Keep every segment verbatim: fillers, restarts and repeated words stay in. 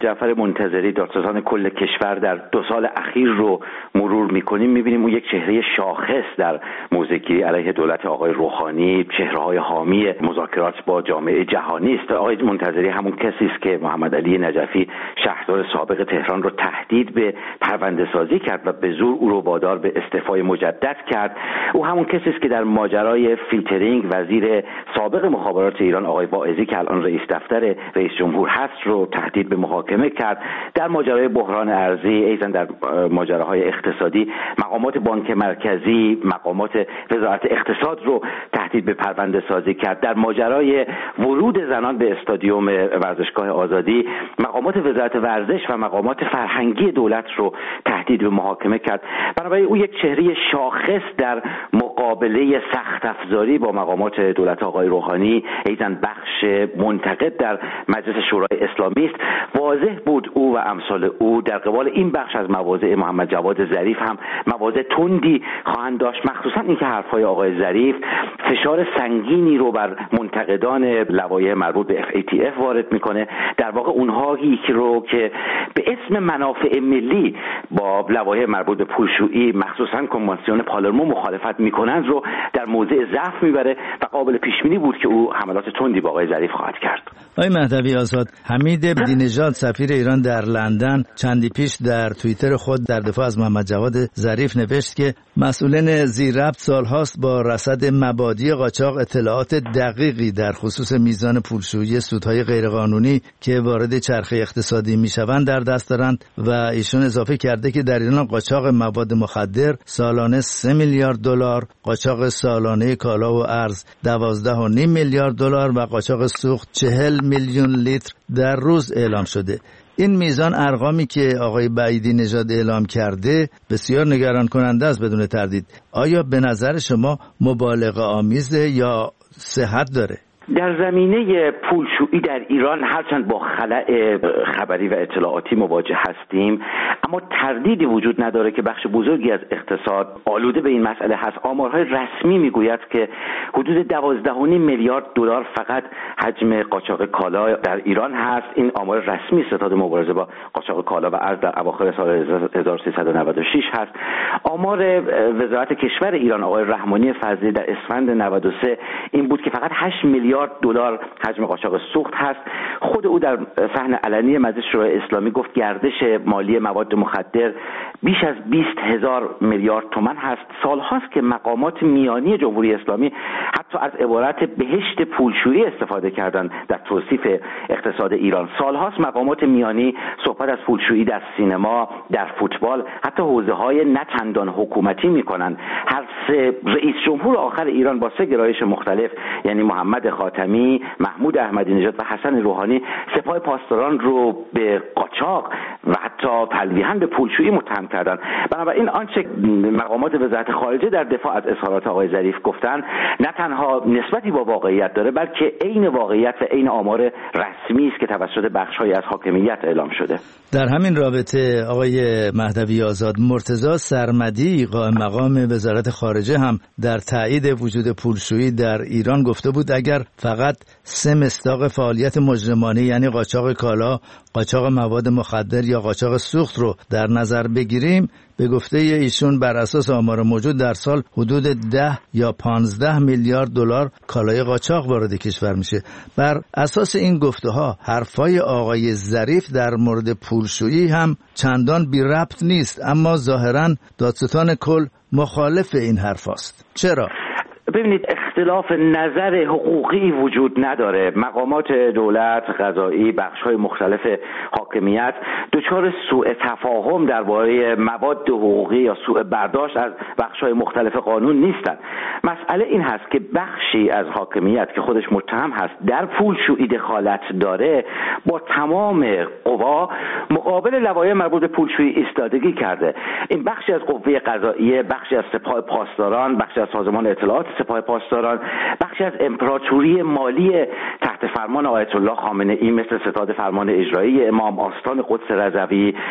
جعفر منتظری دادستان کل کشور در دو سال اخیر رو مرور میکنیم، میبینیم اون یک چهره شاخص در موضع‌گیری علیه دولت آقای روحانی، چهره‌های حامی مذاکرات با جامعه جهانی است. آقای منتظری همون کسی است که محمد علی نجفی شهردار سابق تهران رو تهدید به پرونده سازی کرد و به زور او رو وادار به استعفای مجدد کرد. او همون کسی است که در ماجرای فیلترینگ وزیر سابق مخابرات ایران آقای واعظی که الان رئیس دفتر رئیس جمهور هست رو تهدید به محاکمه کرد. در ماجرای بحران ارزی، ایضا در ماجراهای اقتصادی مقامات بانک مرکزی، مقامات وزارت اقتصاد رو تهدید به پرونده سازی کرد. در ماجرای ورود زنان به استادیوم ورزشگاه آزادی مقامات وزارت ورزش و مقامات فرهنگی دولت رو تهدید به محاکمه کرد. بنابراین او یک چهره شاخص در مقابله سخت افزاری با مقامات دولت آقای روحانی، ایضا بخش منتقد در مجلس شورای اسلامی است. واضح بود او و امثال او در قبال این بخش از مواضع محمد جواد ظریف هم مواضع تندی خواهند داشت، مخصوصا اینکه حرفهای آقای ظریف فشار سنگینی رو بر منتقدان لوایح مربوط به اف ای تی اف وارد میکنه. در واقع اونهایی که رو که به اسم منافع ملی با لوایح مربوط به پولشویی مخصوصا کنوانسیون پالرمو مخالفت میکنند رو در موضع ضعف میبره و قابل پیش بینی بود که او حملات تندی با آقای ظریف خواهد کرد. آقای مهدوی آزاد، حمید بدینژاد سفیر ایران در لندن چندی پیش در توییتر خود در دفاع از محمد جواد ظریف نوشت که مسئولین زیر ربط سالهاست با رصد مبادی قاچاق اطلاعات دقیقی در خصوص میزان پولشویی سودهای غیرقانونی که وارد چرخه اقتصادی میشوند در دست دارند و ایشون اضافه کرده که در ایران قاچاق مواد مخدر سالانه سه میلیارد دلار، قاچاق سالانه کالا و ارز دوازده و نیم میلیارد دلار و قاچاق سوخت چهل میلیون لیتر در روز اعلام شده. این میزان ارقامی که آقای بعیدی نژاد اعلام کرده بسیار نگران کننده است بدون تردید. آیا به نظر شما مبالغه آمیزه یا صحت داره؟ در زمینه پولشویی در ایران هرچند با خلأ خبری و اطلاعاتی مواجه هستیم، اما تردیدی وجود نداره که بخش بزرگی از اقتصاد آلوده به این مسئله هست. آمارهای رسمی میگوید که حدود دوازده و نیم میلیارد دلار فقط حجم قاچاق کالا در ایران هست. این آمار رسمی ستاد مبارزه با قاچاق کالا و ارز در اواخر سال هزار و سیصد و نود و شش هست. آمار وزارت کشور ایران آقای رحمانی فضلی در اسفند نود و سه این بود که فقط هشت میلیارد دلار حجم قاچاق سوخت هست. خود او در صحن علنی مجلس شورای اسلامی گفت گردش مالی مواد مخدر بیش از بیست هزار میلیارد تومان هست. سالهاست که مقامات میانی جمهوری اسلامی حتی از عبارت بهشت پولشویی استفاده کردند در توصیف اقتصاد ایران. سالهاست مقامات میانی صحبت از پولشویی در سینما، در فوتبال، حتی حوزه‌های نه چندان حکومتی می‌کنند. هر سه رئیس جمهور آخر ایران با سه گرایش مختلف، یعنی محمد خاتمی، محمود احمدی نژاد و حسن روحانی، سپاه پاسداران رو به قاچاق و حتی تلویحاً به پولشویی متهم کردند. بنابراین آنچه مقامات وزارت خارجه در دفاع از اظهارات آقای ظریف گفتن نه تنها نسبتی با واقعیت داره، بلکه عین واقعیت و عین آمار رسمی است که توسط بخش‌هایی از حاکمیت اعلام شده. در همین رابطه آقای مهدوی آزاد، مرتضی سرمدی قائم مقام وزارت خارجه هم در تایید وجود پولشویی در ایران گفته بود اگر فقط سه مصداق فعالیت مجرمانه یعنی قاچاق کالا، قاچاق مواد مخدر یا قاچاق سوخت رو در نظر بگیریم، به گفته ایشون بر اساس آمار موجود در سال حدود ده یا پانزده میلیارد دلار کالای قاچاق وارد کشور میشه. بر اساس این گفته ها حرفای آقای ظریف در مورد پولشویی هم چندان بی ربط نیست، اما ظاهرا دادستان کل مخالف این حرف است. چرا؟ ببینید، اختلاف نظر حقوقی وجود نداره. مقامات دولت، قضایی، بخش‌های مختلف حاکمیت دچار سوء تفاهم درباره مواد حقوقی یا سوء برداشت از بخش‌های مختلف قانون نیستند. مسئله این هست که بخشی از حاکمیت که خودش متهم هست در پولشویی دخالت داره، با تمام قوا مقابل لوایح مربوط به پولشویی ایستادگی کرده. این بخشی از قوه قضاییه، بخشی از سپاه پاسداران، بخشی از سازمان اطلاعات سپاه پاسداران، بخشی از امپراتوری مالی تحت فرمان آیت الله خامنه ای مثل ستاد فرمان اجرایی امام، آستان قدس رضوی،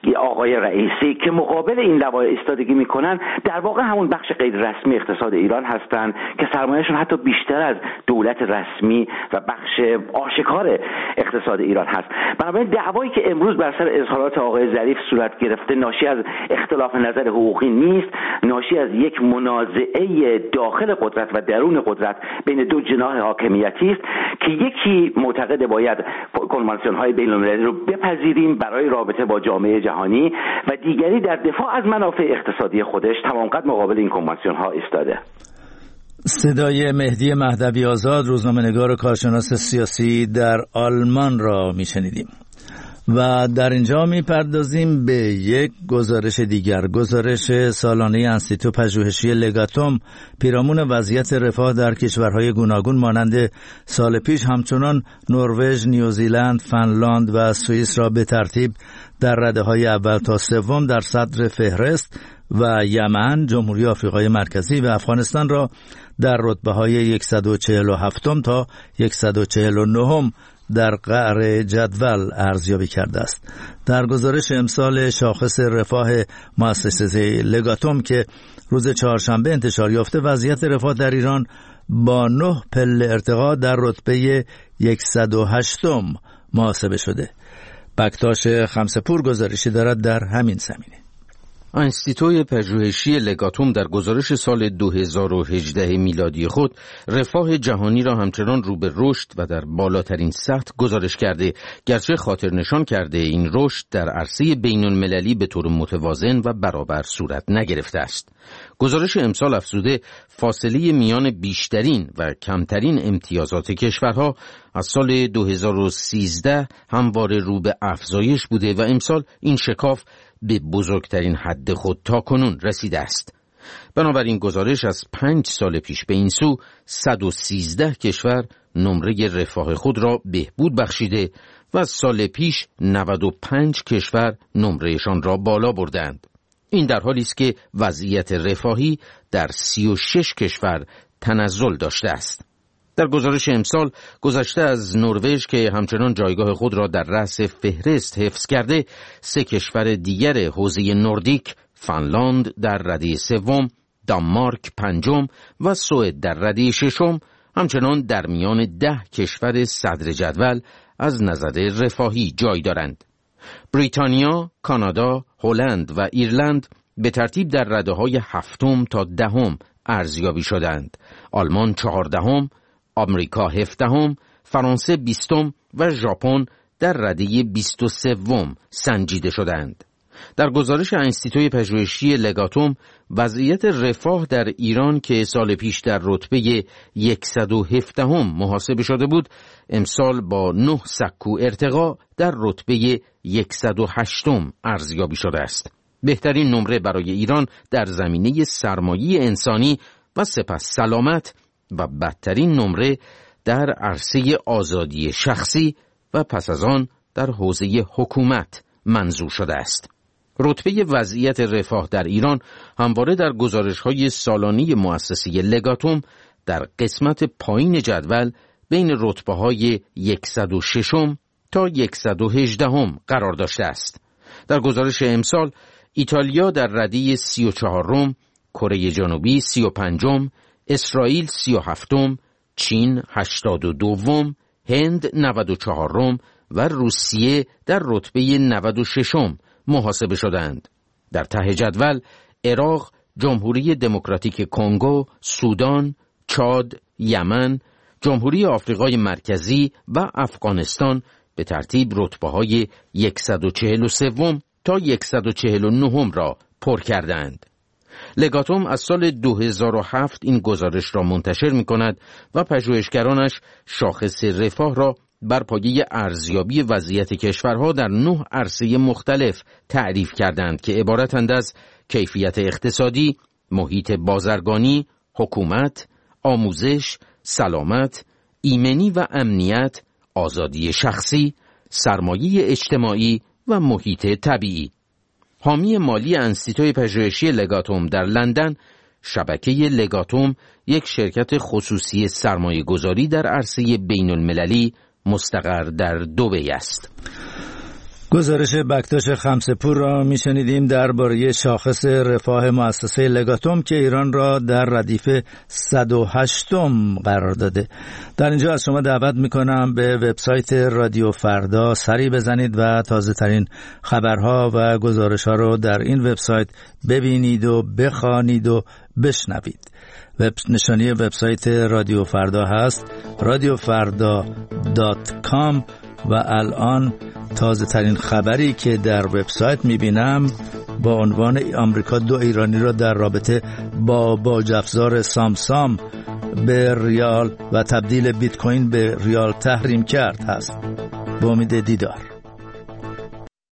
آقای رئیسی که مقابل این لوایح ایستادگی میکنن در واقع همون بخش غیر رسمی اقتصاد ایران هستند که سرمایه‌شون حتی بیشتر از دولت رسمی و بخش آشکار اقتصاد ایران هست. بنابراین دعوایی که امروز بر سر اظهارات آقای ظریف صورت گرفته ناشی از اختلاف نظر حقوقی نیست، ناشی از یک منازعه داخل قدرت و درون قدرت بین دو جناح حاکمیتی است که یکی معتقد باید کنوانسیون‌های بین‌المللی رو بپذیریم برای رابطه با جامعه جهانی و دیگری در دفاع از منافع اقتصادی خودش تمام قد مقابل این کنوانسیون‌ها ایستاده. صدای مهدی مهدوی آزاد، روزنامه‌نگار و کارشناس سیاسی در آلمان را میشنیدیم. و در اینجا میپردازیم به یک گزارش دیگر، گزارش سالانه انستیتو پژوهشی لگاتوم پیرامون وضعیت رفاه در کشورهای گوناگون مانند سال پیش همچنان نروژ، نیوزیلند، فنلاند و سوئیس را به ترتیب در رده‌های اول تا سوم در صدر فهرست و یمن، جمهوری آفریقای مرکزی و افغانستان را در رتبه‌های صد و چهل و هفت تا صد و چهل و نه در قعر جدول ارزیابی کرده است. در گزارش امسال شاخص رفاه مؤسسه لگاتوم که روز چهارشنبه انتشار یافته، وضعیت رفاه در ایران با نه پله ارتقا در رتبه صد و هشت محاسبه شده. بکتاش خمسپور گزارشی دارد در همین زمینه. انستیتوی پژوهشی لگاتوم در گزارش سال دو هزار و هجده میلادی خود رفاه جهانی را همچنان رو به رشد و در بالاترین سطح گزارش کرده، گرچه خاطر نشان کرده این رشد در عرصه بین المللی به طور متوازن و برابر صورت نگرفته است. گزارش امسال افزوده فاصله میان بیشترین و کمترین امتیازات کشورها از سال دو هزار و سیزده همواره رو به افزایش بوده و امسال این شکاف به بزرگترین حد خود تا کنون رسیده است. بنابراین گزارش از پنج سال پیش به این سو صد و سیزده کشور نمره رفاه خود را بهبود بخشیده و از سال پیش نود و پنج کشور نمرهشان را بالا بردند. این در حالی است که وضعیت رفاهی در سی و شش کشور تنزل داشته است. در گزارش امسال گذشته از نروژ که همچنان جایگاه خود را در رأس فهرست حفظ کرده، سه کشور دیگر حوزه نوردیک، فنلاند در رده سوم، دانمارک پنجم و سوئد در رده ششم، همچنان در میان ده کشور صدر جدول از نظر رفاهی جای دارند. بریتانیا، کانادا، هلند و ایرلند به ترتیب در رده‌های هفتم تا دهم ارزیابی شدند. آلمان چهاردهم، آمریکا هفدهم، فرانسه بیستم و ژاپن در رده بیست و سوم سنجیده شدند. در گزارش انستیتوی پژوهشی لگاتوم وضعیت رفاه در ایران که سال پیش در رتبه صد و هفدهم محاسبه شده بود، امسال با نه سکو ارتقا در رتبه صد و هشتم ارزیابی شده است. بهترین نمره برای ایران در زمینه سرمایه انسانی و سپس سلامت و بدترین نمره در عرصه آزادی شخصی و پس از آن در حوزه حکومت منظور شده است. رتبه وضعیت رفاه در ایران همواره در گزارش‌های سالانه مؤسسه لگاتوم در قسمت پایین جدول بین رتبه‌های صد و شش تا صد و هجده قرار داشته است. در گزارش امسال ایتالیا در رده سی و چهارم، کره جنوبی سی و پنجم، اسرائیل سی و هفتم، چین هشتاد و دوم، هند نود و چهارم و روسیه در رتبه نود و ششم محاسبه شدند. در ته جدول عراق، جمهوری دموکراتیک کنگو، سودان، چاد، یمن، جمهوری آفریقای مرکزی و افغانستان به ترتیب رتبه‌های صد و چهل و سه تا صد و چهل و نه را پر کردند. لگاتوم از سال دو هزار و هفت این گزارش را منتشر می کند و پژوهشگرانش شاخص رفاه را بر پایه ارزیابی وضعیت کشورها در نه عرصه مختلف تعریف کردند که عبارتند از کیفیت اقتصادی، محیط بازرگانی، حکومت، آموزش، سلامت، ایمنی و امنیت، آزادی شخصی، سرمایه اجتماعی و محیط طبیعی. حامی مالی انستیتوی پژوهشی لگاتوم در لندن، شبکه لگاتوم یک شرکت خصوصی سرمایه گذاری در عرصه بین المللی مستقر در دبی است. گزارش بکتاش خمسپور را میشنیدیم درباره شاخص رفاه مؤسسه لگاتوم که ایران را در ردیف صد و هشتم قرار داده. در اینجا از شما دعوت میکنم به وبسایت رادیو فردا سری بزنید و تازه ترین خبرها و گزارش ها رو در این وبسایت ببینید و بخوانید و بشنوید. وب نشانی وبسایت رادیو فردا هست رادیو فردا دات کام و الان تازه ترین خبری که در وبسایت میبینم با عنوان آمریکا دو ایرانی را در رابطه با باج افزار سامسام به ریال و تبدیل بیت کوین به ریال تحریم کرد هست. با امید دیدار.